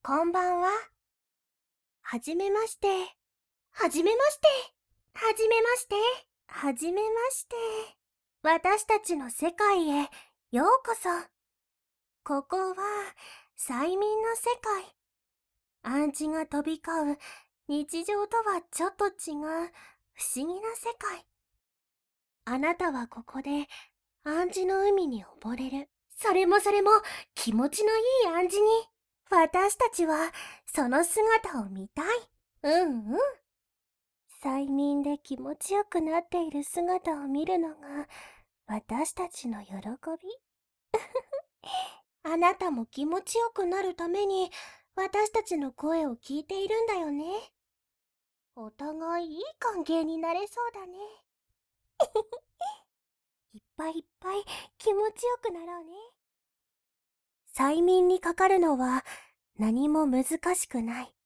こんばんは。はじめまして。はじめまして。はじめまして。はじめまして。私たちの世界へようこそ。ここは催眠の世界。暗示が飛び交う日常とはちょっと違う不思議な世界。あなたはここで暗示の海に溺れる。それも気持ちのいい暗示に。私たちはその姿を見たい。催眠で気持ちよくなっている姿を見るのが私たちの喜び。あなたも気持ちよくなるために私たちの声を聞いているんだよね。お互いいい関係になれそうだね。いっぱいいっぱい気持ちよくなろうね。催眠にかかるのは何も難しくない。